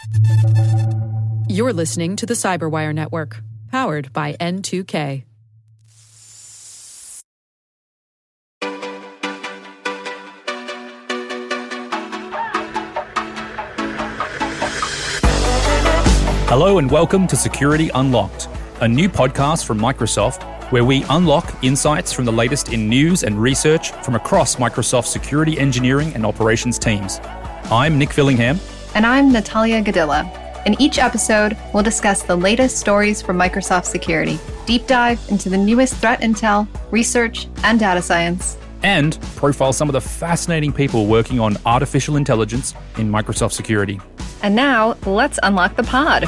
You're listening to the Cyberwire Network, powered by N2K. Hello and welcome to Security Unlocked, a new podcast from Microsoft where we unlock insights from the latest in news and research from across Microsoft's security engineering and operations teams. I'm Nick Fillingham. And I'm Natalia Gadilla. In each episode, we'll discuss the latest stories from Microsoft Security, deep dive into the newest threat intel, research, and data science, and profile some of the fascinating people working on artificial intelligence in Microsoft Security. And now, let's unlock the pod.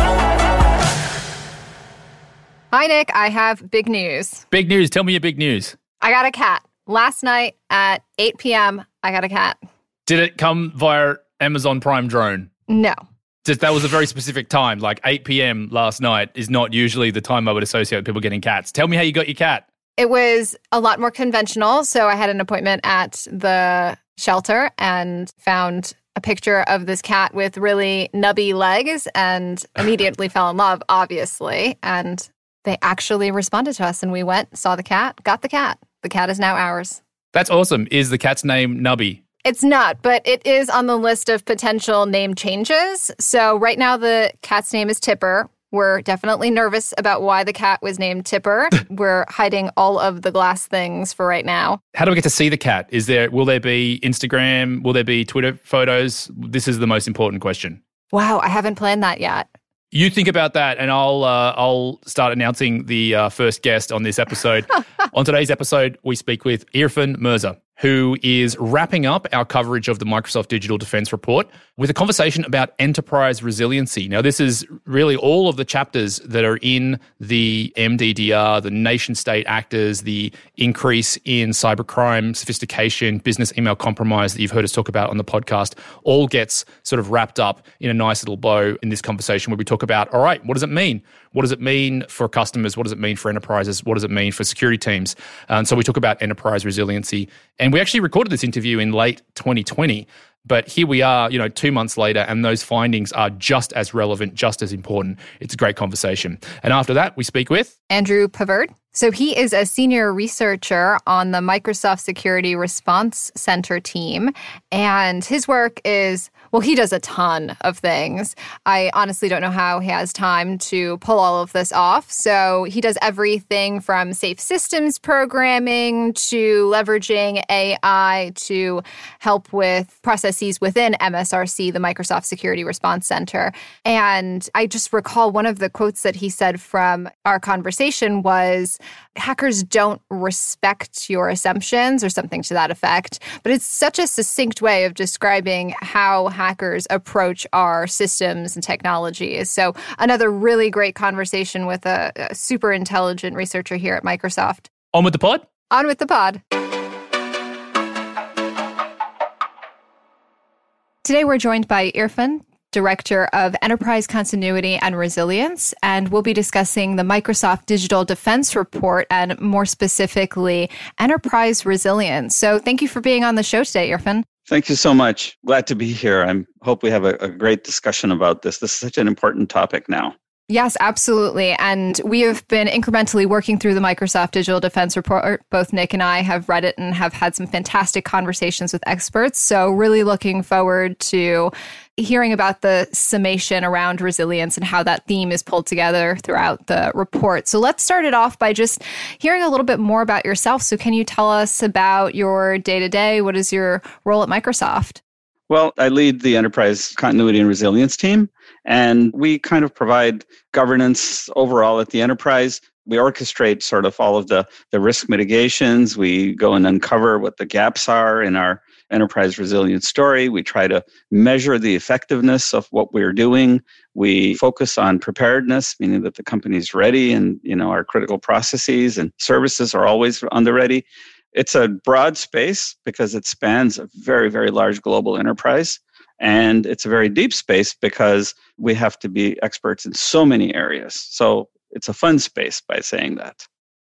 Hi, Nick. I have big news. Big news. Tell me your big news. I got a cat. Last night at 8 p.m., I got a cat. Did it come via Amazon Prime drone? No. That was a very specific time, like 8 p.m. last night is not usually the time I would associate with people getting cats. Tell me how you got your cat. It was a lot more conventional. So I had an appointment at the shelter and found a picture of this cat with really nubby legs and immediately fell in love, obviously. And they actually responded to us and we went, saw the cat, got the cat. The cat is now ours. That's awesome. Is the cat's name Nubby? It's not, but it is on the list of potential name changes. So right now the cat's name is Tipper. We're definitely nervous about why the cat was named Tipper. We're hiding all of the glass things for right now. How do we get to see the cat? Will there be Instagram? Will there be Twitter photos? This is the most important question. Wow, I haven't planned that yet. You think about that, and I'll start announcing the first guest on this episode. On today's episode, we speak with Irfan Mirza, who is wrapping up our coverage of the Microsoft Digital Defense Report with a conversation about enterprise resiliency. Now, this is really all of the chapters that are in the MDDR, the nation-state actors, the increase in cybercrime, sophistication, business email compromise that you've heard us talk about on the podcast, all gets sort of wrapped up in a nice little bow in this conversation where we talk about, all right, what does it mean? What does it mean for customers? What does it mean for enterprises? What does it mean for security teams? And so we talk about enterprise resiliency. And we actually recorded this interview in late 2020. But here we are, 2 months later, and those findings are just as relevant, just as important. It's a great conversation. And after that, we speak with Andrew Pavard. So he is a senior researcher on the Microsoft Security Response Center team. And his work is, well, he does a ton of things. I honestly don't know how he has time to pull all of this off. So he does everything from safe systems programming to leveraging AI to help with processes within MSRC, the Microsoft Security Response Center. And I just recall one of the quotes that he said from our conversation was, hackers don't respect your assumptions or something to that effect. But it's such a succinct way of describing how hackers approach our systems and technologies. So another really great conversation with a super intelligent researcher here at Microsoft. On with the pod? On with the pod. Today we're joined by Irfan, Director of Enterprise Continuity and Resilience, and we'll be discussing the Microsoft Digital Defense Report and more specifically, enterprise resilience. So thank you for being on the show today, Irfan. Thank you so much. Glad to be here. I hope we have a great discussion about this. This is such an important topic now. Yes, absolutely. And we have been incrementally working through the Microsoft Digital Defense Report. Both Nick and I have read it and have had some fantastic conversations with experts. So really looking forward to hearing about the summation around resilience and how that theme is pulled together throughout the report. So let's start it off by just hearing a little bit more about yourself. So can you tell us about your day-to-day? What is your role at Microsoft? Well, I lead the Enterprise Continuity and Resilience team, and we kind of provide governance overall at the enterprise. We orchestrate sort of all of the risk mitigations. We go and uncover what the gaps are in our enterprise resilience story. We try to measure the effectiveness of what we're doing. We focus on preparedness, meaning that the company's ready and, our critical processes and services are always on the ready. It's a broad space because it spans a very, very large global enterprise. And it's a very deep space because we have to be experts in so many areas. So it's a fun space by saying that.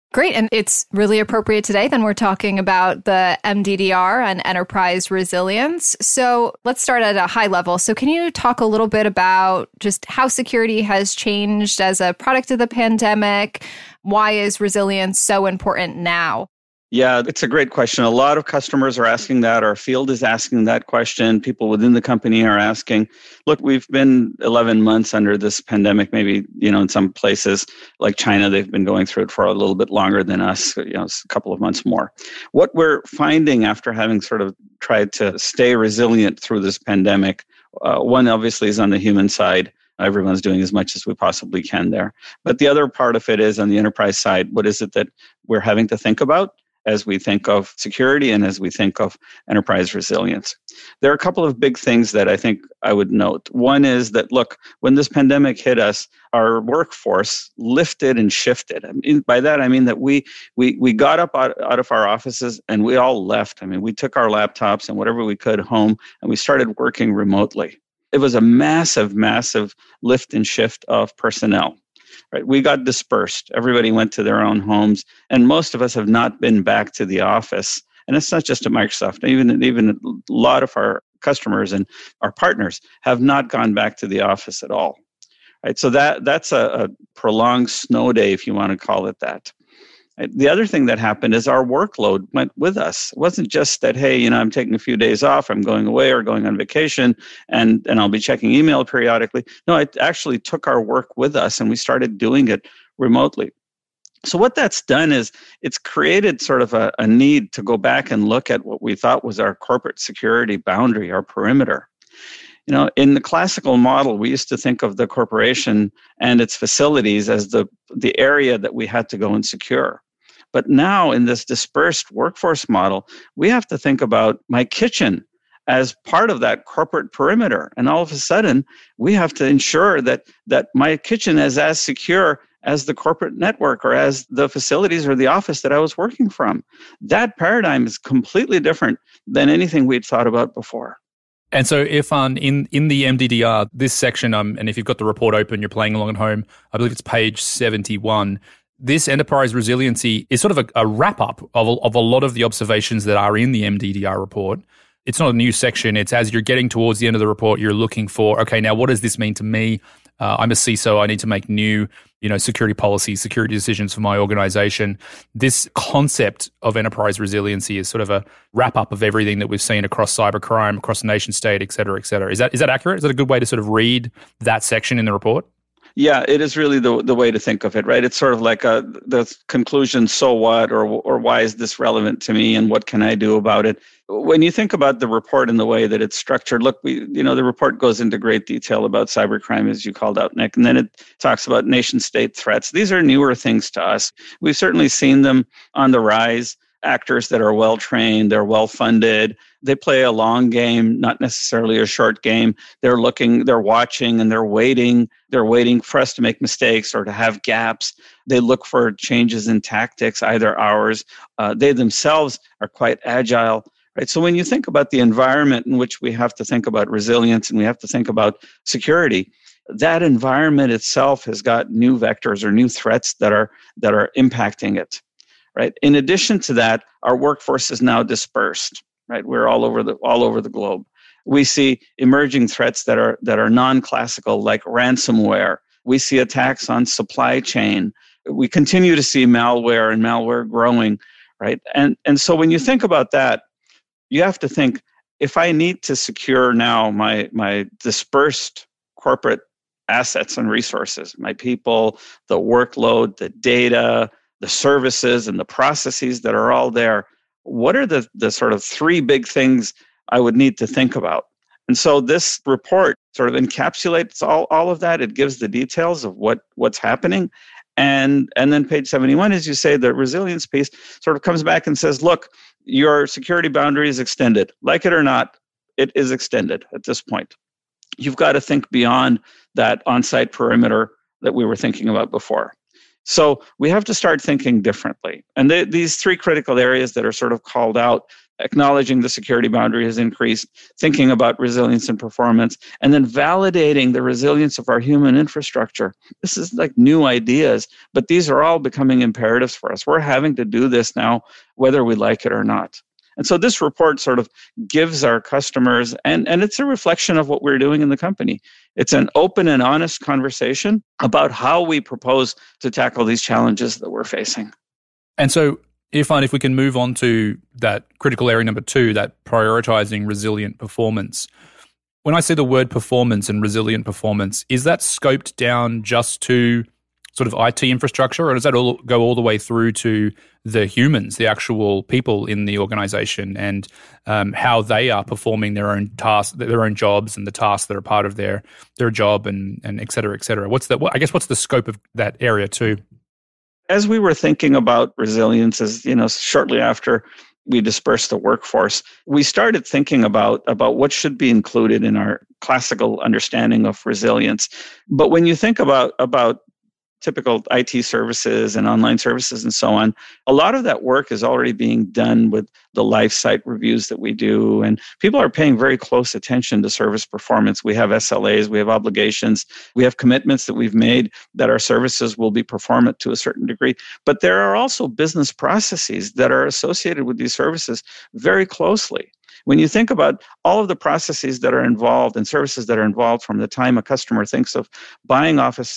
Great. And it's really appropriate today. Then we're talking about the MDDR and enterprise resilience. So let's start at a high level. So can you talk a little bit about just how security has changed as a product of the pandemic? Why is resilience so important now? Yeah, it's a great question. A lot of customers are asking that. Our field is asking that question. People within the company are asking. Look, we've been 11 months under this pandemic. Maybe, in some places like China, they've been going through it for a little bit longer than us, a couple of months more. What we're finding after having sort of tried to stay resilient through this pandemic, one obviously is on the human side. Everyone's doing as much as we possibly can there. But the other part of it is on the enterprise side. What is it that we're having to think about as we think of security and as we think of enterprise resilience? There are a couple of big things that I think I would note. One is that, look, when this pandemic hit us, our workforce lifted and shifted. By that, I mean that we got up out of our offices and we all left. We took our laptops and whatever we could home and we started working remotely. It was a massive, massive lift and shift of personnel. Right? We got dispersed. Everybody went to their own homes, and most of us have not been back to the office. And it's not just at Microsoft. Even a lot of our customers and our partners have not gone back to the office at all. Right? So that's a prolonged snow day, if you want to call it that. Right? The other thing that happened is our workload went with us. It wasn't just that, hey, I'm taking a few days off, I'm going away or going on vacation, and I'll be checking email periodically. No, it actually took our work with us, and we started doing it remotely. So what that's done is it's created sort of a need to go back and look at what we thought was our corporate security boundary, our perimeter. In the classical model, we used to think of the corporation and its facilities as the area that we had to go and secure. But now in this dispersed workforce model, we have to think about my kitchen as part of that corporate perimeter. And all of a sudden, we have to ensure that my kitchen is as secure as the corporate network or as the facilities or the office that I was working from. That paradigm is completely different than anything we'd thought about before. And so, Irfan, in the MDDR, this section, and if you've got the report open, you're playing along at home, I believe it's page 71. This enterprise resiliency is sort of a wrap-up of a lot of the observations that are in the MDDR report. It's not a new section. It's as you're getting towards the end of the report, you're looking for, okay, now what does this mean to me? I'm a CISO. I need to make new, security policies, security decisions for my organization. This concept of enterprise resiliency is sort of a wrap-up of everything that we've seen across cybercrime, across the nation state, et cetera, et cetera. Is that accurate? Is that a good way to sort of read that section in the report? Yeah, it is really the way to think of it, right? It's sort of like the conclusion, so what, or why is this relevant to me, and what can I do about it? When you think about the report and the way that it's structured, look, the report goes into great detail about cybercrime, as you called out, Nick, and then it talks about nation-state threats. These are newer things to us. We've certainly seen them on the rise. Actors that are well-trained, they're well-funded, they play a long game, not necessarily a short game. They're looking, they're watching, and they're waiting. They're waiting for us to make mistakes or to have gaps. They look for changes in tactics, either ours. They themselves are quite agile. Right? So when you think about the environment in which we have to think about resilience and we have to think about security, that environment itself has got new vectors or new threats that are impacting it. Right. In addition to that, our workforce is now dispersed. Right. We're all over the globe. We see emerging threats that are non-classical, like ransomware. We see attacks on supply chain. We continue to see malware and malware growing. Right. And so when you think about that, you have to think, if I need to secure now my dispersed corporate assets and resources, my people, the workload, the data, the services and the processes that are all there, what are the sort of three big things I would need to think about? And so this report sort of encapsulates all of that. It gives the details of what's happening. And then page 71, as you say, the resilience piece sort of comes back and says, look, your security boundary is extended. Like it or not, it is extended at this point. You've got to think beyond that on-site perimeter that we were thinking about before. So we have to start thinking differently. And these three critical areas that are sort of called out, acknowledging the security boundary has increased, thinking about resilience and performance, and then validating the resilience of our human infrastructure. This is like new ideas, but these are all becoming imperatives for us. We're having to do this now, whether we like it or not. And so this report sort of gives our customers, and it's a reflection of what we're doing in the company. It's an open and honest conversation about how we propose to tackle these challenges that we're facing. And so, Irfan, if we can move on to that critical area number 2, that prioritizing resilient performance. When I say the word performance and resilient performance, is that scoped down just to sort of IT infrastructure, or does that all go all the way through to the humans, the actual people in the organization, and how they are performing their own tasks, their own jobs, and the tasks that are part of their job, and et cetera, et cetera? What's the scope of that area too? As we were thinking about resilience, shortly after we dispersed the workforce, we started thinking about what should be included in our classical understanding of resilience. But when you think about typical IT services and online services and so on, a lot of that work is already being done with the life site reviews that we do. And people are paying very close attention to service performance. We have SLAs, we have obligations, we have commitments that we've made that our services will be performant to a certain degree. But there are also business processes that are associated with these services very closely. When you think about all of the processes that are involved and services that are involved from the time a customer thinks of buying Office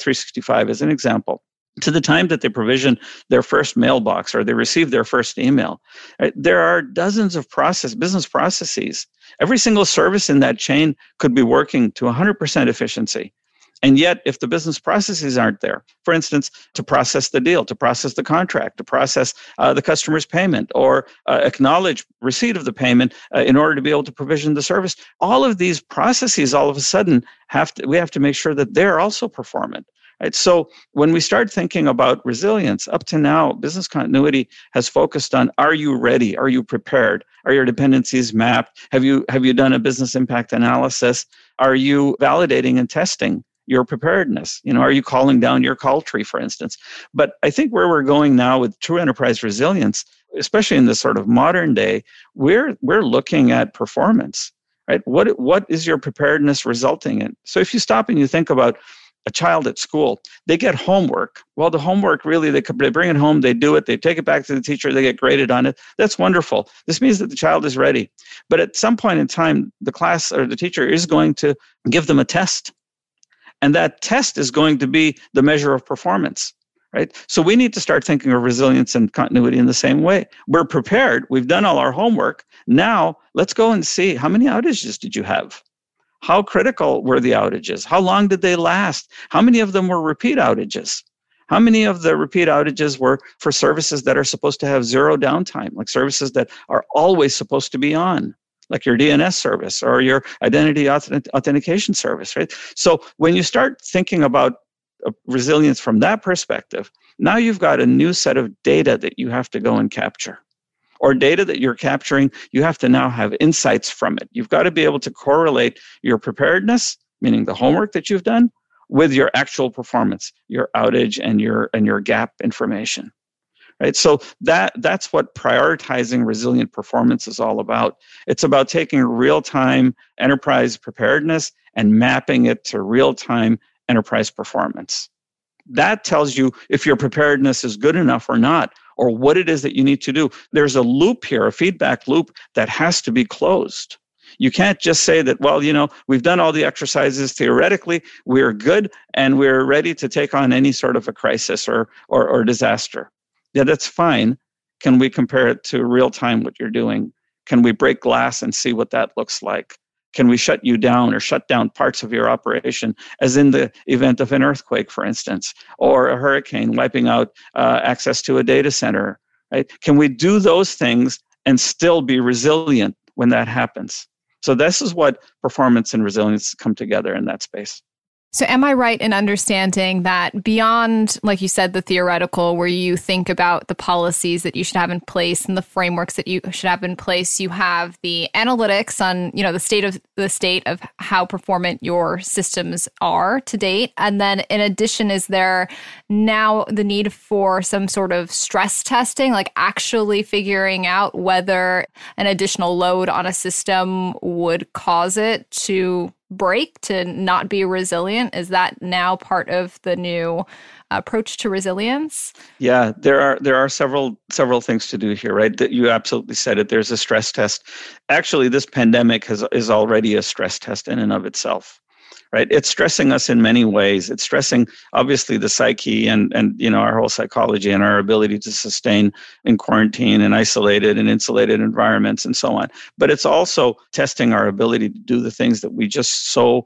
365 as an example, to the time that they provision their first mailbox or they receive their first email, right? There are dozens of business processes. Every single service in that chain could be working to 100% efficiency. And yet, if the business processes aren't there, for instance, to process the deal, to process the contract, to process the customer's payment, or acknowledge receipt of the payment in order to be able to provision the service, all of these processes, all of a sudden, we have to make sure that they're also performant. Right? So when we start thinking about resilience, up to now, business continuity has focused on: are you ready? Are you prepared? Are your dependencies mapped? Have you done a business impact analysis? Are you validating and testing your preparedness? Are you calling down your call tree, for instance? But I think where we're going now with true enterprise resilience, especially in this sort of modern day, we're looking at performance, right? What is your preparedness resulting in? So if you stop and you think about a child at school, they get homework. Well, the homework really, they bring it home, they do it, they take it back to the teacher, they get graded on it. That's wonderful. This means that the child is ready. But at some point in time, the class or the teacher is going to give them a test. And that test is going to be the measure of performance, right? So we need to start thinking of resilience and continuity in the same way. We're prepared. We've done all our homework. Now, let's go and see, how many outages did you have? How critical were the outages? How long did they last? How many of them were repeat outages? How many of the repeat outages were for services that are supposed to have zero downtime, like services that are always supposed to be on, like your DNS service or your identity authentication service, right? So when you start thinking about resilience from that perspective, now you've got a new set of data that you have to go and capture. Or data that you're capturing, you have to now have insights from it. You've got to be able to correlate your preparedness, meaning the homework that you've done, with your actual performance, your outage and your gap information. Right? So that's what prioritizing resilient performance is all about. It's about taking real-time enterprise preparedness and mapping it to real-time enterprise performance. That tells you if your preparedness is good enough or not, or what it is that you need to do. There's a loop here, a feedback loop that has to be closed. You can't just say that, well, we've done all the exercises. Theoretically, we're good and we're ready to take on any sort of a crisis or disaster. Yeah, that's fine. Can we compare it to real time what you're doing? Can we break glass and see what that looks like? Can we shut you down or shut down parts of your operation, as in the event of an earthquake, for instance, or a hurricane wiping out access to a data center? Right? Can we do those things and still be resilient when that happens? So this is what performance and resilience come together in that space. So am I right in understanding that beyond, like you said, the theoretical, where you think about the policies that you should have in place and the frameworks that you should have in place, you have the analytics on, the state of how performant your systems are to date. And then in addition, is there now the need for some sort of stress testing, like actually figuring out whether an additional load on a system would cause it to break, to not be resilient? Is that now part of the new approach to resilience? Yeah, there are several things to do here, right? That you absolutely said it. There's a stress test. Actually, this pandemic is already a stress test in and of itself. Right? It's stressing us in many ways. It's stressing, obviously, the psyche and our whole psychology and our ability to sustain in quarantine and isolated and insulated environments and so on. But it's also testing our ability to do the things that we just so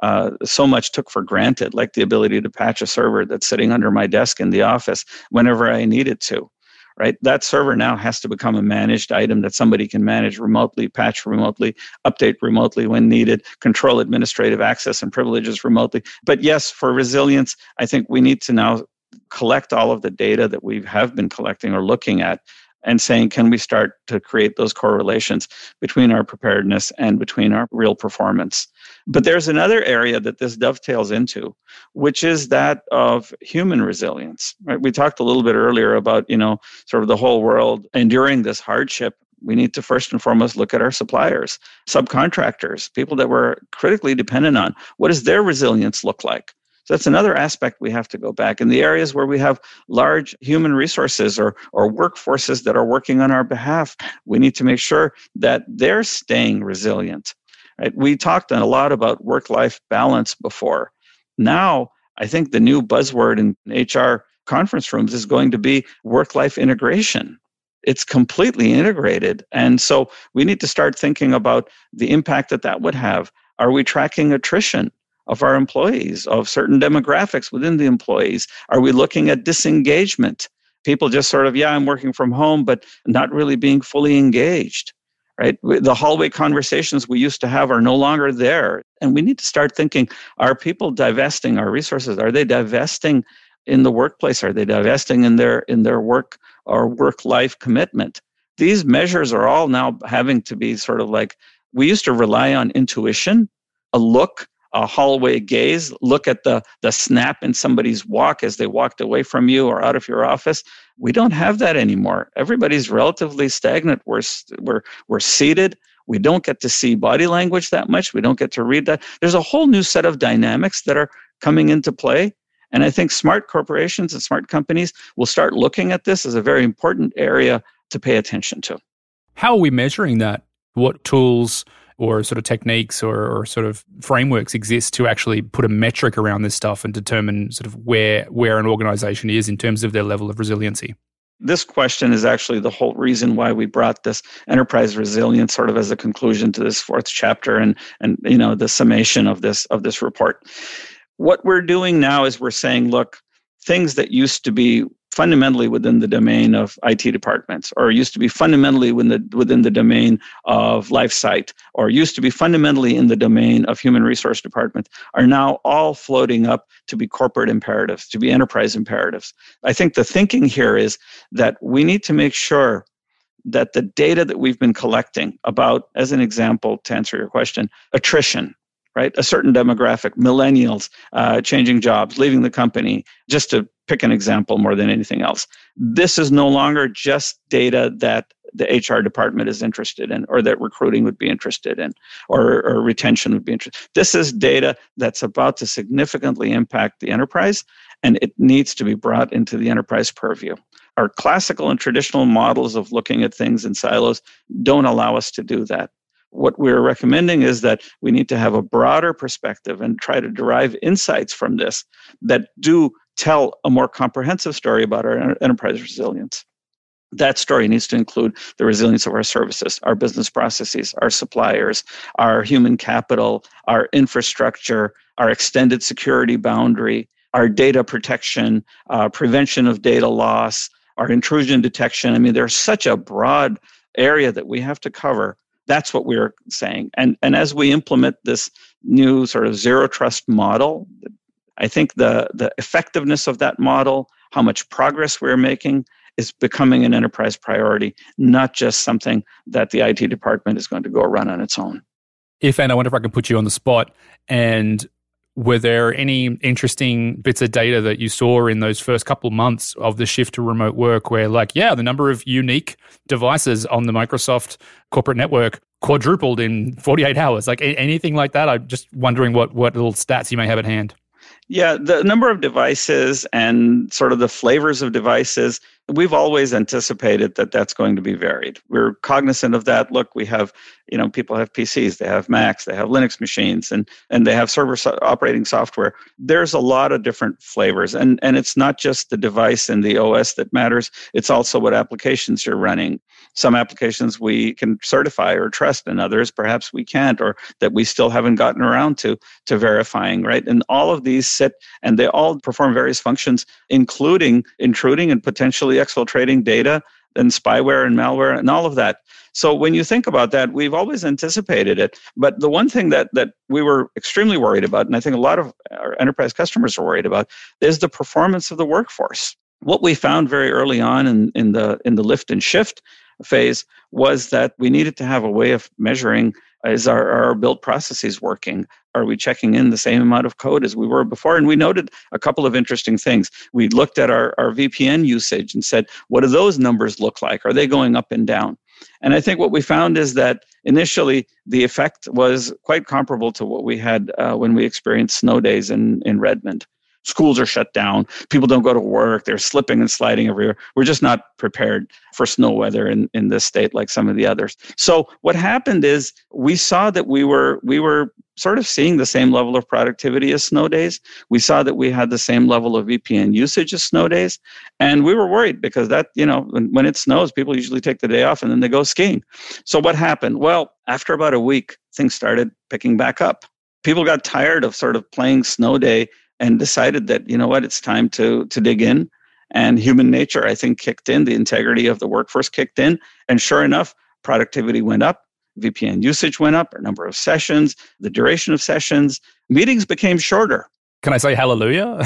much took for granted, like the ability to patch a server that's sitting under my desk in the office whenever I need it to. Right? That server now has to become a managed item that somebody can manage remotely, patch remotely, update remotely when needed, control administrative access and privileges remotely. But yes, for resilience, I think we need to now collect all of the data that we have been collecting or looking at and saying, can we start to create those correlations between our preparedness and between our real performance? But there's another area that this dovetails into, which is that of human resilience. Right? We talked a little bit earlier about, sort of the whole world enduring this hardship. We need to first and foremost look at our suppliers, subcontractors, people that we're critically dependent on. What does their resilience look like? So that's another aspect we have to go back. In the areas where we have large human resources or workforces that are working on our behalf, we need to make sure that they're staying resilient. Right? We talked a lot about work-life balance before. Now, I think the new buzzword in HR conference rooms is going to be work-life integration. It's completely integrated. And so we need to start thinking about the impact that would have. Are we tracking attrition of our employees, of certain demographics within the employees? Are we looking at disengagement? People just sort of, I'm working from home, but not really being fully engaged, right? The hallway conversations we used to have are no longer there. And we need to start thinking, are people divesting our resources? Are they divesting in the workplace? Are they divesting in their work or work-life commitment? These measures are all now having to be sort of like, we used to rely on intuition, a look, a hallway gaze, look at the snap in somebody's walk as they walked away from you or out of your office. We don't have that anymore. Everybody's relatively stagnant. We're seated. We don't get to see body language that much. We don't get to read that. There's a whole new set of dynamics that are coming into play. And I think smart corporations and smart companies will start looking at this as a very important area to pay attention to. How are we measuring that? What tools or sort of techniques or sort of frameworks exist to actually put a metric around this stuff and determine sort of where an organization is in terms of their level of resiliency? This question is actually the whole reason why we brought this enterprise resilience sort of as a conclusion to this fourth chapter and the summation of this report. What we're doing now is we're saying, look, things that used to be fundamentally within the domain of IT departments, or used to be fundamentally within the domain of LifeSite, or used to be fundamentally in the domain of human resource department, are now all floating up to be corporate imperatives, to be enterprise imperatives. I think the thinking here is that we need to make sure that the data that we've been collecting about, as an example, to answer your question, attrition, right? A certain demographic, millennials, changing jobs, leaving the company, just to pick an example more than anything else. This is no longer just data that the HR department is interested in, or that recruiting would be interested in, or retention would be interested. This is data that's about to significantly impact the enterprise, and it needs to be brought into the enterprise purview. Our classical and traditional models of looking at things in silos don't allow us to do that. What we're recommending is that we need to have a broader perspective and try to derive insights from this that do tell a more comprehensive story about our enterprise resilience. That story needs to include the resilience of our services, our business processes, our suppliers, our human capital, our infrastructure, our extended security boundary, our data protection, prevention of data loss, our intrusion detection. I mean, there's such a broad area that we have to cover. That's what we're saying. And as we implement this new sort of zero trust model that I think the effectiveness of that model, how much progress we're making, is becoming an enterprise priority, not just something that the IT department is going to go run on its own. Irfan, I wonder if I can put you on the spot. And were there any interesting bits of data that you saw in those first couple of months of the shift to remote work where, like, the number of unique devices on the Microsoft corporate network quadrupled in 48 hours? Like anything like that? I'm just wondering what little stats you may have at hand. Yeah, the number of devices and sort of the flavors of devices, we've always anticipated that that's going to be varied. We're cognizant of that. Look, we have, people have PCs, they have Macs, they have Linux machines, and they have server operating software. There's a lot of different flavors. And it's not just the device and the OS that matters. It's also what applications you're running. Some applications we can certify or trust, and others perhaps we can't, or that we still haven't gotten around to verifying, right? And all of these sit, and they all perform various functions, including intruding and potentially exfiltrating data and spyware and malware and all of that. So when you think about that, we've always anticipated it. But the one thing that we were extremely worried about, and I think a lot of our enterprise customers are worried about, is the performance of the workforce. What we found very early on in the lift and shift phase was that we needed to have a way of measuring, is our build processes working? Are we checking in the same amount of code as we were before? And we noted a couple of interesting things. We looked at our VPN usage and said, what do those numbers look like? Are they going up and down? And I think what we found is that initially the effect was quite comparable to what we had when we experienced snow days in Redmond. Schools are shut down. People don't go to work. They're slipping and sliding everywhere. We're just not prepared for snow weather in this state like some of the others. So what happened is we saw that we were sort of seeing the same level of productivity as snow days. We saw that we had the same level of VPN usage as snow days. And we were worried because that, when it snows, people usually take the day off and then they go skiing. So what happened? Well, after about a week, things started picking back up. People got tired of sort of playing snow day and decided that, it's time to dig in. And human nature, I think, kicked in. The integrity of the workforce kicked in. And sure enough, productivity went up. VPN usage went up, our number of sessions, the duration of sessions. Meetings became shorter. Can I say hallelujah?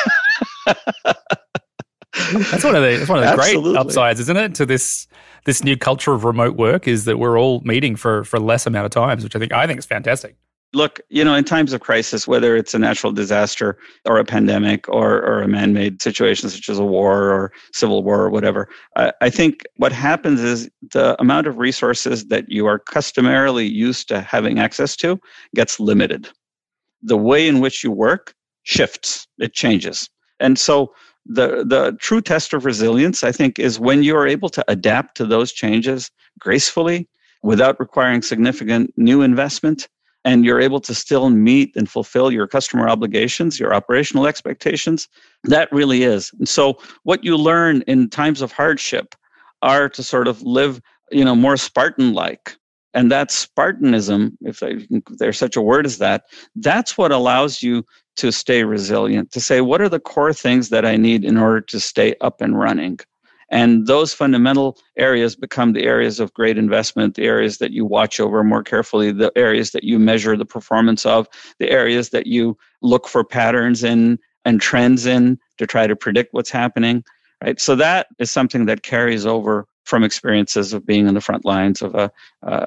That's one of the great upsides, isn't it, to this new culture of remote work, is that we're all meeting for less amount of times, which I think is fantastic. Look, in times of crisis, whether it's a natural disaster or a pandemic or a man-made situation such as a war or civil war or whatever, I think what happens is the amount of resources that you are customarily used to having access to gets limited. The way in which you work shifts, it changes. And so the true test of resilience, I think, is when you are able to adapt to those changes gracefully without requiring significant new investment, and you're able to still meet and fulfill your customer obligations, your operational expectations. That really is. And so what you learn in times of hardship are to sort of live, more Spartan-like. And that Spartanism, if there's such a word as that, that's what allows you to stay resilient, to say, what are the core things that I need in order to stay up and running? And those fundamental areas become the areas of great investment, the areas that you watch over more carefully, the areas that you measure the performance of, the areas that you look for patterns in and trends in to try to predict what's happening, right? So that is something that carries over from experiences of being in the front lines of a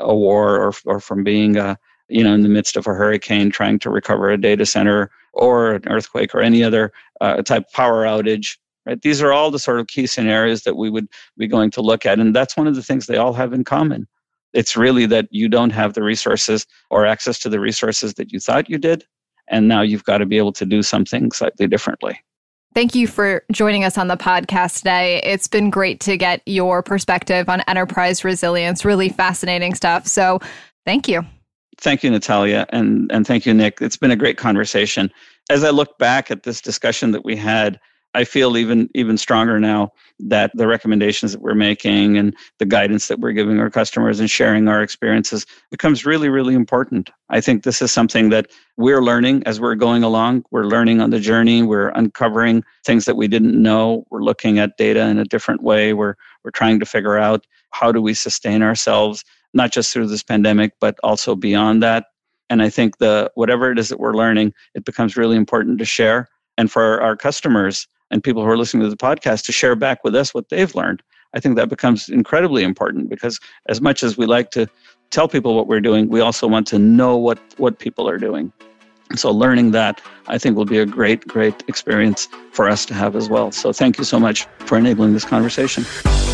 war or from being in the midst of a hurricane trying to recover a data center or an earthquake or any other type of power outage. Right? These are all the sort of key scenarios that we would be going to look at. And that's one of the things they all have in common. It's really that you don't have the resources or access to the resources that you thought you did. And now you've got to be able to do something slightly differently. Thank you for joining us on the podcast today. It's been great to get your perspective on enterprise resilience, really fascinating stuff. So thank you. Thank you, Natalia. And thank you, Nick. It's been a great conversation. As I look back at this discussion that we had, I feel even stronger now that the recommendations that we're making and the guidance that we're giving our customers and sharing our experiences becomes really, really important. I think this is something that we're learning as we're going along. We're learning on the journey. We're uncovering things that we didn't know. We're looking at data in a different way. We're trying to figure out how do we sustain ourselves, not just through this pandemic, but also beyond that. And I think whatever it is that we're learning, it becomes really important to share. And for our customers and people who are listening to the podcast to share back with us what they've learned. I think that becomes incredibly important because as much as we like to tell people what we're doing, we also want to know what people are doing. So learning that, I think, will be a great, great experience for us to have as well. So thank you so much for enabling this conversation.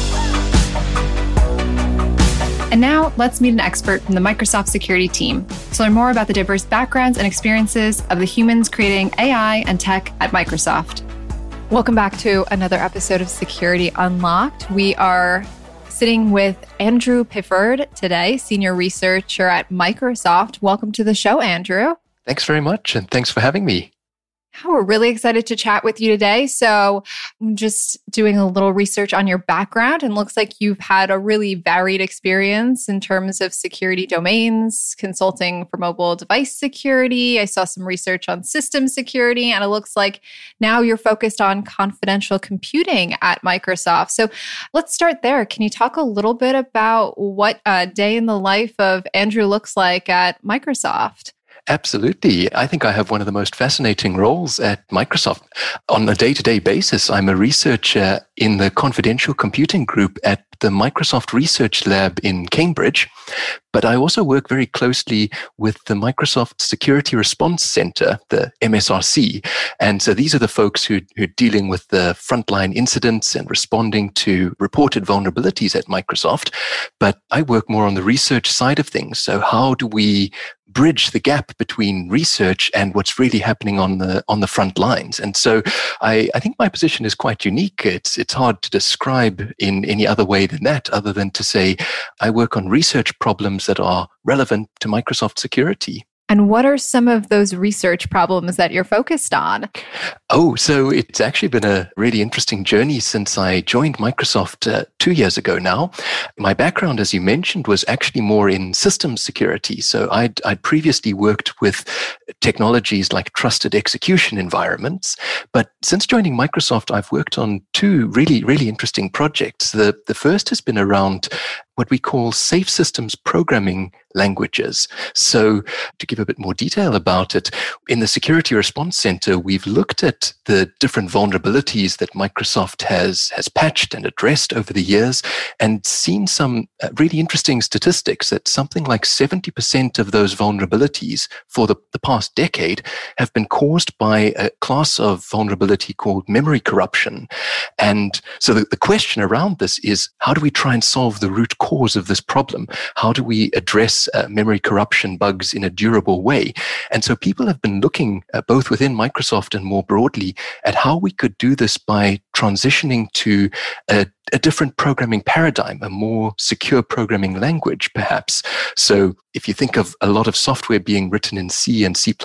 And now let's meet an expert from the Microsoft security team to learn more about the diverse backgrounds and experiences of the humans creating AI and tech at Microsoft. Welcome back to another episode of Security Unlocked. We are sitting with Andrew Pifford today, senior researcher at Microsoft. Welcome to the show, Andrew. Thanks very much, and thanks for having me. We're really excited to chat with you today. So I'm just doing a little research on your background, and looks like you've had a really varied experience in terms of security domains, consulting for mobile device security. I saw some research on system security, and it looks like now you're focused on confidential computing at Microsoft. So let's start there. Can you talk a little bit about what a day in the life of Andrew looks like at Microsoft? Absolutely. I think I have one of the most fascinating roles at Microsoft. On a day-to-day basis, I'm a researcher in the confidential computing group at the Microsoft Research Lab in Cambridge, but I also work very closely with the Microsoft Security Response Center, the MSRC. And so these are the folks who are dealing with the frontline incidents and responding to reported vulnerabilities at Microsoft. But I work more on the research side of things. So how do we bridge the gap between research and what's really happening on the front lines? And so I think my position is quite unique. It's hard to describe in any other way than that, other than to say I work on research problems that are relevant to Microsoft security. And what are some of those research problems that you're focused on? Oh, so it's actually been a really interesting journey since I joined Microsoft 2 years ago now. My background, as you mentioned, was actually more in systems security. So I'd previously worked with technologies like trusted execution environments. But since joining Microsoft, I've worked on two really, really interesting projects. The first has been around what we call safe systems programming languages. So to give a bit more detail about it, in the Security Response Center, we've looked at the different vulnerabilities that Microsoft has patched and addressed over the years and seen some really interesting statistics that something like 70% of those vulnerabilities for the past decade have been caused by a class of vulnerability called memory corruption. And so the question around this is, how do we try and solve the root cause of this problem? How do we address memory corruption bugs in a durable way? And so people have been looking both within Microsoft and more broadly at how we could do this by transitioning to a different programming paradigm, a more secure programming language, perhaps. So if you think of a lot of software being written in C and C++,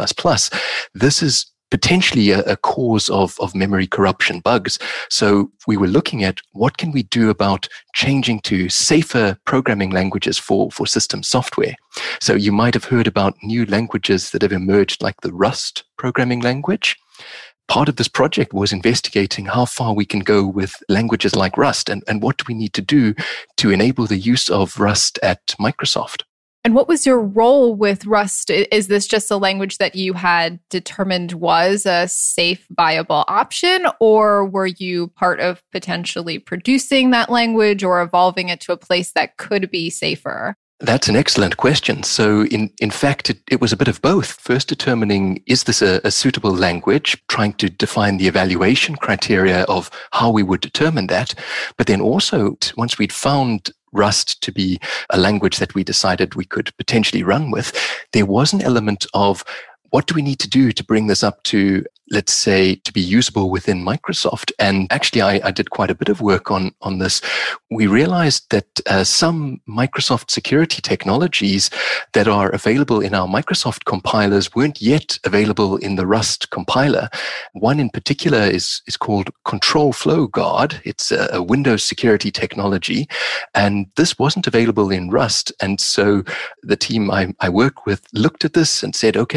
this is potentially a cause of memory corruption bugs. So we were looking at what can we do about changing to safer programming languages for system software. So you might have heard about new languages that have emerged, like the Rust programming language. Part of this project was investigating how far we can go with languages like Rust and what do we need to do to enable the use of Rust at Microsoft. And what was your role with Rust? Is this just a language that you had determined was a safe, viable option, or were you part of potentially producing that language or evolving it to a place that could be safer? That's an excellent question. So in fact, it was a bit of both. First determining, is this a suitable language, trying to define the evaluation criteria of how we would determine that. But then also, once we'd found Rust to be a language that we decided we could potentially run with, there was an element of what do we need to do to bring this up to, let's say, to be usable within Microsoft? And actually, I did quite a bit of work on this. We realized that some Microsoft security technologies that are available in our Microsoft compilers weren't yet available in the Rust compiler. One in particular is called Control Flow Guard. It's a Windows security technology, and this wasn't available in Rust. And so the team I work with looked at this and said, okay,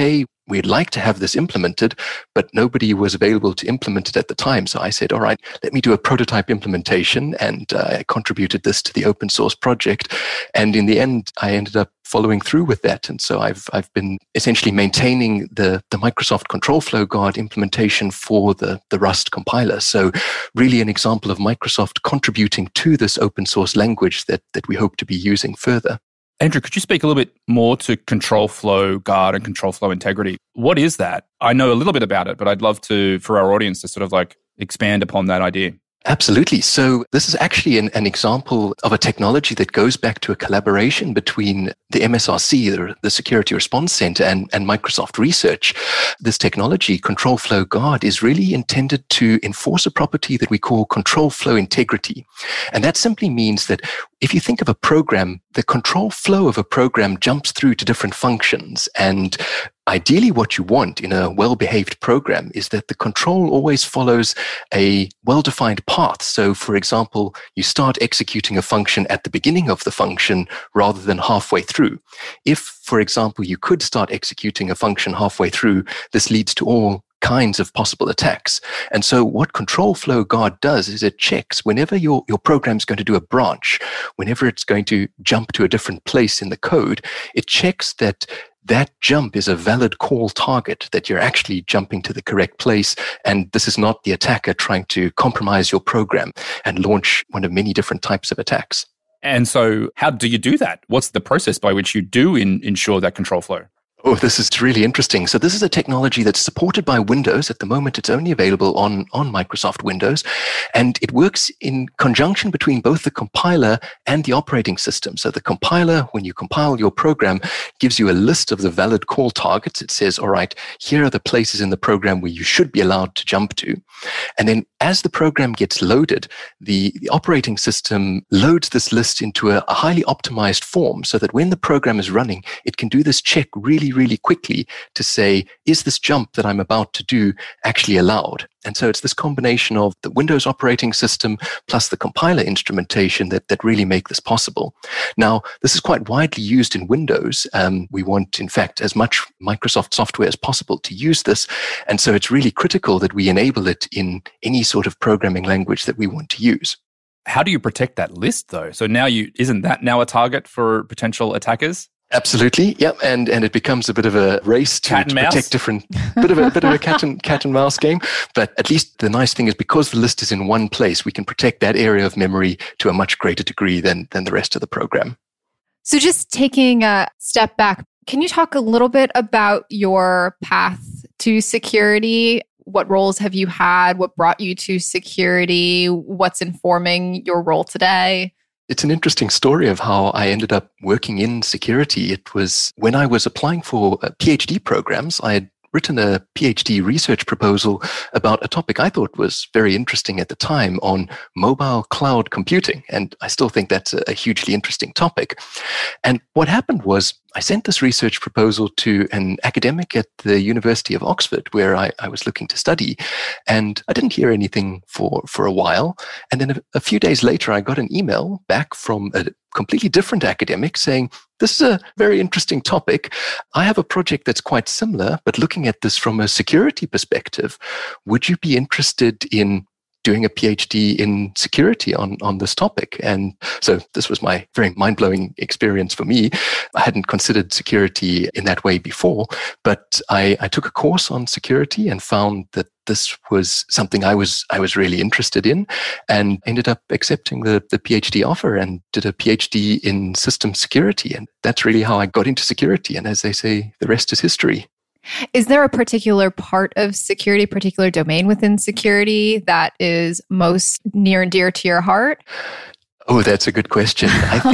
we'd like to have this implemented, but nobody was available to implement it at the time. So I said, all right, let me do a prototype implementation. And I contributed this to the open source project. And in the end, I ended up following through with that. And so I've been essentially maintaining the Microsoft Control Flow Guard implementation for the Rust compiler. So really an example of Microsoft contributing to this open source language that we hope to be using further. Andrew, could you speak a little bit more to Control Flow Guard and Control Flow Integrity? What is that? I know a little bit about it, but I'd love to, for our audience, to sort of like expand upon that idea. Absolutely. So this is actually an example of a technology that goes back to a collaboration between the MSRC, the Security Response Center, and Microsoft Research. This technology, Control Flow Guard, is really intended to enforce a property that we call control flow integrity. And that simply means that if you think of a program, the control flow of a program jumps through to different functions. And ideally, what you want in a well-behaved program is that the control always follows a well-defined path. So, for example, you start executing a function at the beginning of the function rather than halfway through. If, for example, you could start executing a function halfway through, this leads to all kinds of possible attacks. And so what Control Flow Guard does is it checks whenever your program's going to do a branch, whenever it's going to jump to a different place in the code, it checks that jump is a valid call target, that you're actually jumping to the correct place. And this is not the attacker trying to compromise your program and launch one of many different types of attacks. And so how do you do that? What's the process by which you do ensure that control flow? Oh, this is really interesting. So this is a technology that's supported by Windows. At the moment, it's only available on Microsoft Windows. And it works in conjunction between both the compiler and the operating system. So the compiler, when you compile your program, gives you a list of the valid call targets. It says, all right, here are the places in the program where you should be allowed to jump to. And then as the program gets loaded, the operating system loads this list into a highly optimized form so that when the program is running, it can do this check really quickly to say, is this jump that I'm about to do actually allowed? And so it's this combination of the Windows operating system plus the compiler instrumentation that really make this possible. Now, this is quite widely used in Windows. We want, in fact, as much Microsoft software as possible to use this. And so it's really critical that we enable it in any sort of programming language that we want to use. How do you protect that list, though? So now isn't that now a target for potential attackers? Absolutely, yep, and it becomes a bit of a race to protect different, bit of a cat and mouse game. But at least the nice thing is because the list is in one place, we can protect that area of memory to a much greater degree than the rest of the program. So just taking a step back, can you talk a little bit about your path to security? What roles have you had? What brought you to security? What's informing your role today? It's an interesting story of how I ended up working in security. It was when I was applying for PhD programs, I had written a PhD research proposal about a topic I thought was very interesting at the time on mobile cloud computing. And I still think that's a hugely interesting topic. And what happened was I sent this research proposal to an academic at the University of Oxford, where I was looking to study. And I didn't hear anything for a while. And then a few days later, I got an email back from a completely different academic saying, this is a very interesting topic. I have a project that's quite similar, but looking at this from a security perspective, would you be interested in doing a PhD in security on this topic? And so this was my very mind-blowing experience for me. I hadn't considered security in that way before, but I took a course on security and found that this was something I was really interested in, and ended up accepting the PhD offer and did a PhD in systems security. And that's really how I got into security. And as they say, the rest is history. Is there a particular part of security, particular domain within security that is most near and dear to your heart? Oh, that's a good question.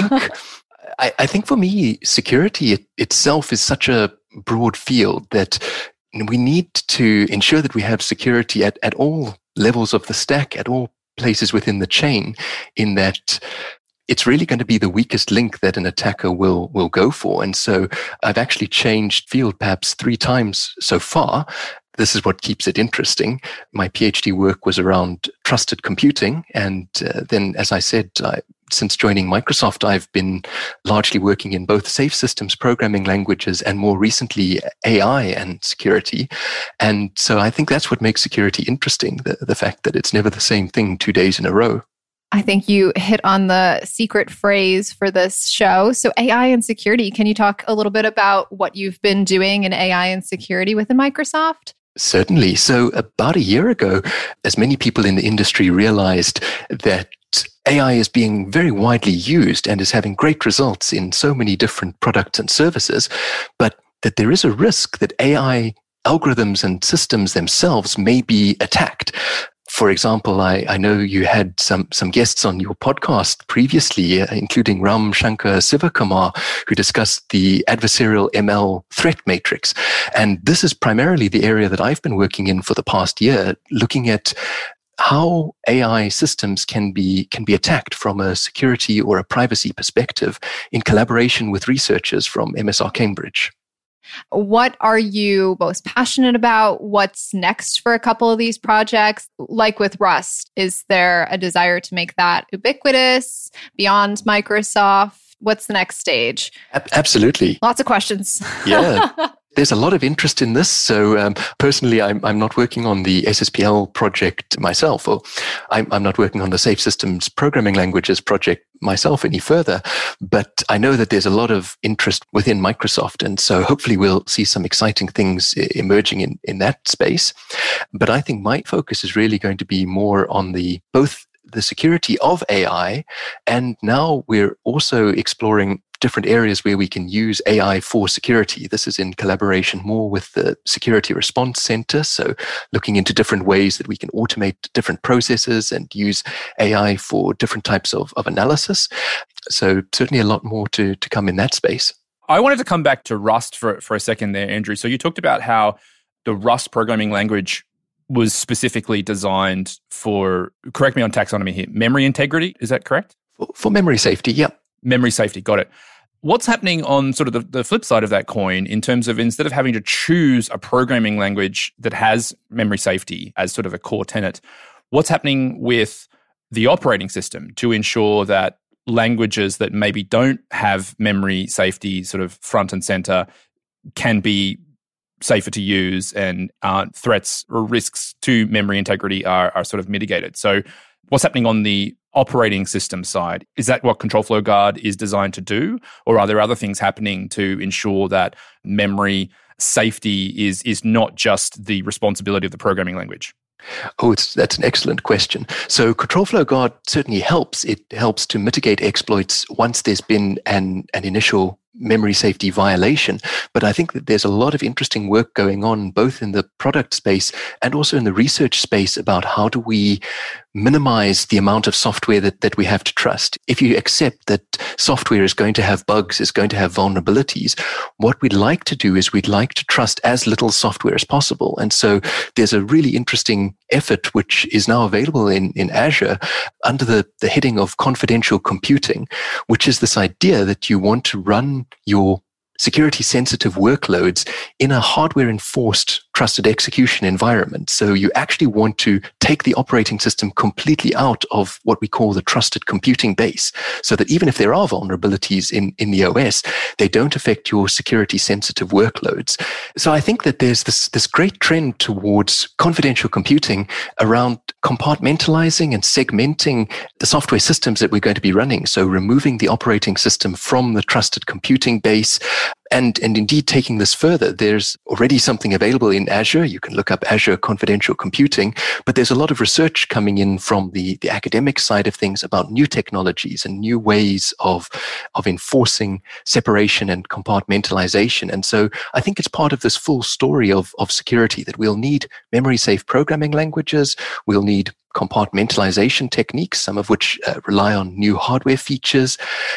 I think for me, security itself is such a broad field that we need to ensure that we have security at all levels of the stack, at all places within the chain, in that it's really going to be the weakest link that an attacker will go for. And so I've actually changed field perhaps 3 times so far. this is what keeps it interesting. My PhD work was around trusted computing. And then, as I said, since joining Microsoft, I've been largely working in both safe systems programming languages and more recently AI and security. And so I think that's what makes security interesting, the fact that it's never the same thing 2 days in a row. I think you hit on the secret phrase for this show. So AI and security, can you talk a little bit about what you've been doing in AI and security within Microsoft? Certainly. So about a year ago, as many people in the industry realized that AI is being very widely used and is having great results in so many different products and services, but that there is a risk that AI algorithms and systems themselves may be attacked. For example, I know you had some guests on your podcast previously, including Ram Shankar Sivakumar, who discussed the adversarial ML threat matrix. And this is primarily the area that I've been working in for the past year, looking at how AI systems can be attacked from a security or a privacy perspective in collaboration with researchers from MSR Cambridge. What are you most passionate about? What's next for a couple of these projects? Like with Rust, is there a desire to make that ubiquitous beyond Microsoft? What's the next stage? Absolutely. Lots of questions. Yeah. There's a lot of interest in this. So personally, I'm not working on the SSPL project myself, or I'm not working on the Safe Systems Programming Languages project myself any further. But I know that there's a lot of interest within Microsoft. And so hopefully we'll see some exciting things emerging in that space. But I think my focus is really going to be more on both the security of AI, and now we're also exploring different areas where we can use AI for security. This is in collaboration more with the Security Response Center. So looking into different ways that we can automate different processes and use AI for different types of analysis. So certainly a lot more to come in that space. I wanted to come back to Rust for a second there, Andrew. So you talked about how the Rust programming language was specifically designed for, correct me on taxonomy here, memory integrity. Is that correct? For memory safety, yeah. Memory safety, got it. What's happening on sort of the flip side of that coin in terms of instead of having to choose a programming language that has memory safety as sort of a core tenet, what's happening with the operating system to ensure that languages that maybe don't have memory safety sort of front and center can be safer to use and threats or risks to memory integrity are sort of mitigated? So what's happening on the operating system side? Is that what Control Flow Guard is designed to do? Or are there other things happening to ensure that memory safety is not just the responsibility of the programming language? Oh, that's an excellent question. So Control Flow Guard certainly helps. It helps to mitigate exploits once there's been an initial memory safety violation. But I think that there's a lot of interesting work going on both in the product space and also in the research space about how do we minimize the amount of software that we have to trust. If you accept that software is going to have bugs, is going to have vulnerabilities, what we'd like to do is we'd like to trust as little software as possible. And so there's a really interesting effort which is now available in Azure under the heading of confidential computing, which is this idea that you want to run your security-sensitive workloads in a hardware-enforced trusted execution environment. So you actually want to take the operating system completely out of what we call the trusted computing base, so that even if there are vulnerabilities in the OS, they don't affect your security-sensitive workloads. So I think that there's this great trend towards confidential computing around compartmentalizing and segmenting the software systems that we're going to be running. So removing the operating system from the trusted computing base, and indeed taking this further. There's already something available in Azure. You can look up Azure Confidential Computing, but there's a lot of research coming in from the academic side of things about new technologies and new ways of enforcing separation and compartmentalization. And so I think it's part of this full story of security that we'll need memory safe programming languages. We'll need compartmentalization techniques, some of which rely on new hardware features.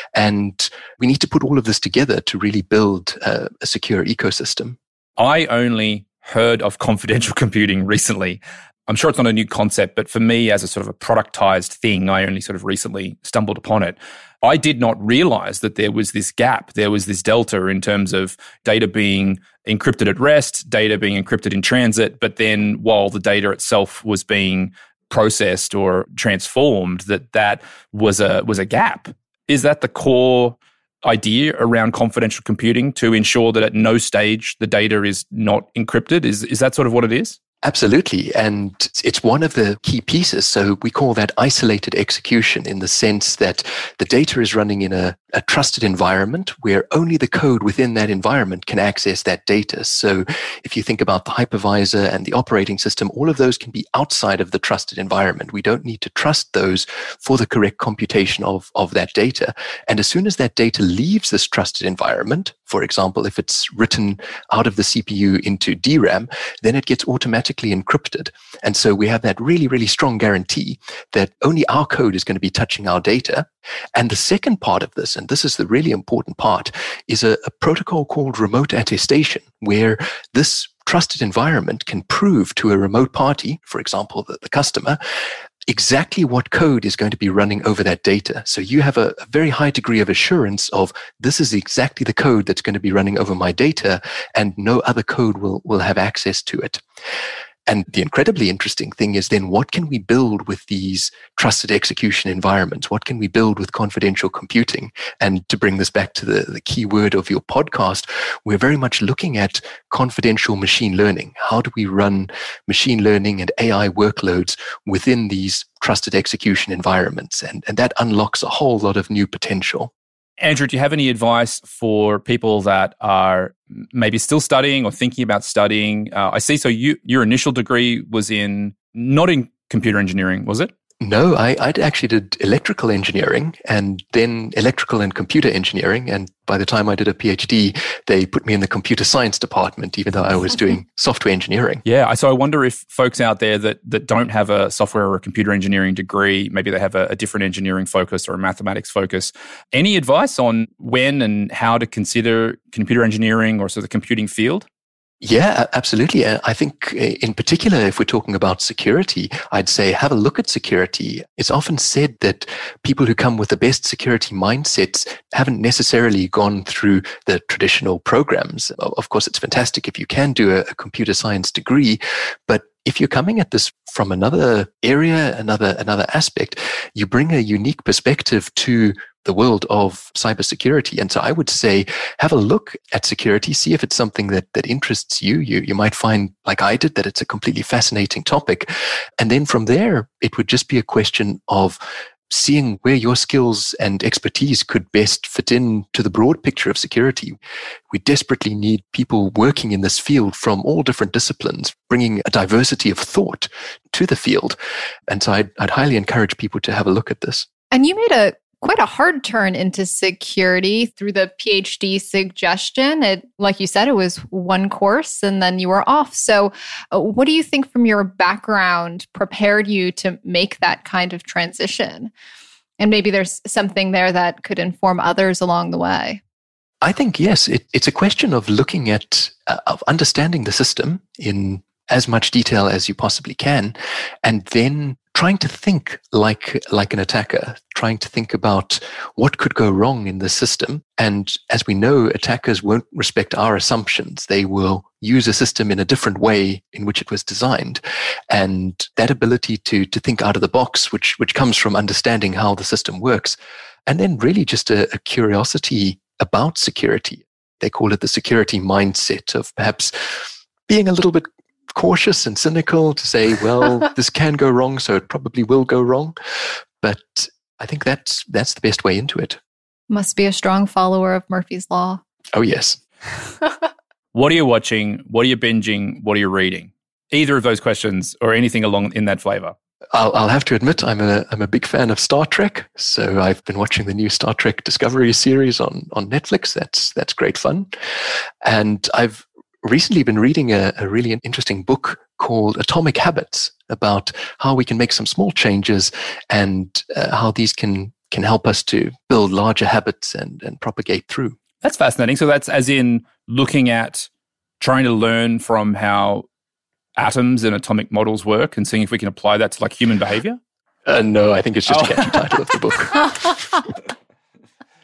And we need to put all of this together to really build a secure ecosystem. I only heard of confidential computing recently. I'm sure it's not a new concept, but for me as a sort of a productized thing, I only sort of recently stumbled upon it. I did not realize that there was this gap. There was this delta in terms of data being encrypted at rest, data being encrypted in transit, but then while the data itself was being processed or transformed, that was a gap. Is that the core idea around confidential computing, to ensure that at no stage the data is not encrypted? Is that sort of what it is? Absolutely. And it's one of the key pieces. So we call that isolated execution, in the sense that the data is running in a trusted environment where only the code within that environment can access that data. So if you think about the hypervisor and the operating system, all of those can be outside of the trusted environment. We don't need to trust those for the correct computation of that data. And as soon as that data leaves this trusted environment, for example, if it's written out of the CPU into DRAM, then it gets automatically encrypted. And so we have that really, really strong guarantee that only our code is going to be touching our data. And the second part of this, and this is the really important part, is a protocol called remote attestation, where this trusted environment can prove to a remote party, for example, the customer, exactly what code is going to be running over that data. So you have a very high degree of assurance of this is exactly the code that's going to be running over my data, and no other code will have access to it. And the incredibly interesting thing is then, what can we build with these trusted execution environments? What can we build with confidential computing? And to bring this back to the key word of your podcast, we're very much looking at confidential machine learning. How do we run machine learning and AI workloads within these trusted execution environments? And that unlocks a whole lot of new potential. Andrew, do you have any advice for people that are maybe still studying or thinking about studying? I see. So your initial degree was not in computer engineering, was it? No, I actually did electrical engineering and then electrical and computer engineering. And by the time I did a PhD, they put me in the computer science department, even though I was doing software engineering. Yeah. So I wonder if folks out there that don't have a software or a computer engineering degree, maybe they have a different engineering focus or a mathematics focus. Any advice on when and how to consider computer engineering or sort of the computing field? Yeah, absolutely. I think in particular, if we're talking about security, I'd say have a look at security. It's often said that people who come with the best security mindsets haven't necessarily gone through the traditional programs. Of course, it's fantastic if you can do a computer science degree, but if you're coming at this from another area, another aspect, you bring a unique perspective to the world of cybersecurity. And so I would say, have a look at security, see if it's something that interests you. You might find, like I did, that it's a completely fascinating topic. And then from there, it would just be a question of seeing where your skills and expertise could best fit in to the broad picture of security. We desperately need people working in this field from all different disciplines, bringing a diversity of thought to the field. And so I'd highly encourage people to have a look at this. And you made quite a hard turn into security through the PhD suggestion. Like you said, it was one course and then you were off. So what do you think from your background prepared you to make that kind of transition? And maybe there's something there that could inform others along the way. I think, yes, it's a question of looking at, of understanding the system in as much detail as you possibly can, and then trying to think like an attacker, trying to think about what could go wrong in the system. And as we know, attackers won't respect our assumptions. They will use a system in a different way in which it was designed. And that ability to think out of the box, which comes from understanding how the system works, and then really just a curiosity about security. They call it the security mindset of perhaps being a little bit cautious and cynical to say, well, this can go wrong, so it probably will go wrong. But I think that's the best way into it. Must be a strong follower of Murphy's Law. Oh, yes. What are you watching? What are you binging? What are you reading? Either of those questions or anything along in that flavor. I'll have to admit I'm a big fan of Star Trek. So I've been watching the new Star Trek Discovery series on Netflix. That's great fun. And I've recently been reading a really interesting book called Atomic Habits, about how we can make some small changes and how these can help us to build larger habits and propagate through. That's fascinating. So that's as in looking at trying to learn from how atoms and atomic models work and seeing if we can apply that to like human behavior? No, I think it's just a catchy title of the book.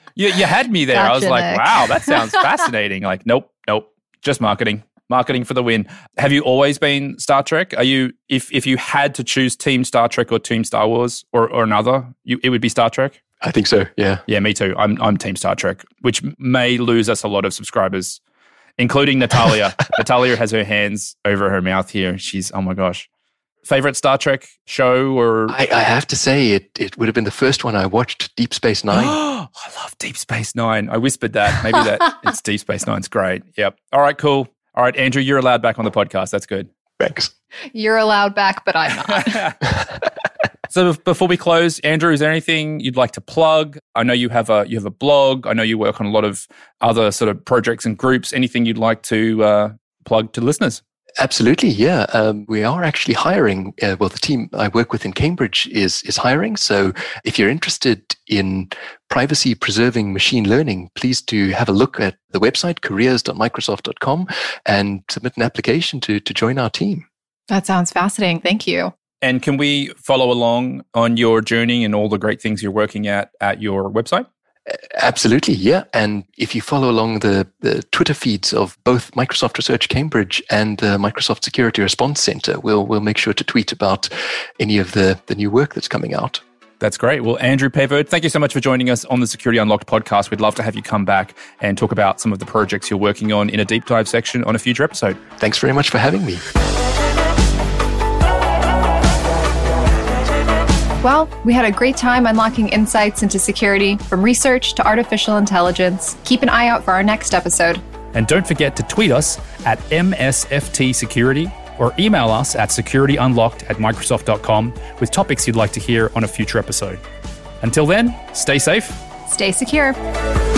You had me there. Gotcha, I was like, Nick. wow, that sounds fascinating. Like, nope, just marketing. Marketing for the win. Have you always been Star Trek? Are you, if you had to choose Team Star Trek or Team Star Wars or another, it would be Star Trek? I think so, yeah. Yeah, me too. I'm Team Star Trek, which may lose us a lot of subscribers, including Natalia. Natalia has her hands over her mouth here. She's, oh my gosh. Favorite Star Trek show or? I have to say, it would have been the first one I watched, Deep Space Nine. I love Deep Space Nine. I whispered that. Maybe it's Deep Space Nine's great. Yep. All right, cool. All right, Andrew, you're allowed back on the podcast. That's good. Thanks. You're allowed back, but I'm not. So before we close, Andrew, is there anything you'd like to plug? I know you have a blog. I know you work on a lot of other sort of projects and groups. Anything you'd like to plug to listeners? Absolutely, yeah. We are actually hiring. The team I work with in Cambridge is hiring. So if you're interested in privacy-preserving machine learning, please do have a look at the website, careers.microsoft.com, and submit an application to join our team. That sounds fascinating. Thank you. And can we follow along on your journey and all the great things you're working at your website? Absolutely, yeah. And if you follow along the Twitter feeds of both Microsoft Research Cambridge and the Microsoft Security Response Center, we'll make sure to tweet about any of the new work that's coming out. That's great. Well, Andrew Paverd, thank you so much for joining us on the Security Unlocked podcast. We'd love to have you come back and talk about some of the projects you're working on in a deep dive section on a future episode. Thanks very much for having me. Well, we had a great time unlocking insights into security, from research to artificial intelligence. Keep an eye out for our next episode. And don't forget to tweet us at MSFT Security or email us at securityunlocked@microsoft.com with topics you'd like to hear on a future episode. Until then, stay safe. Stay secure.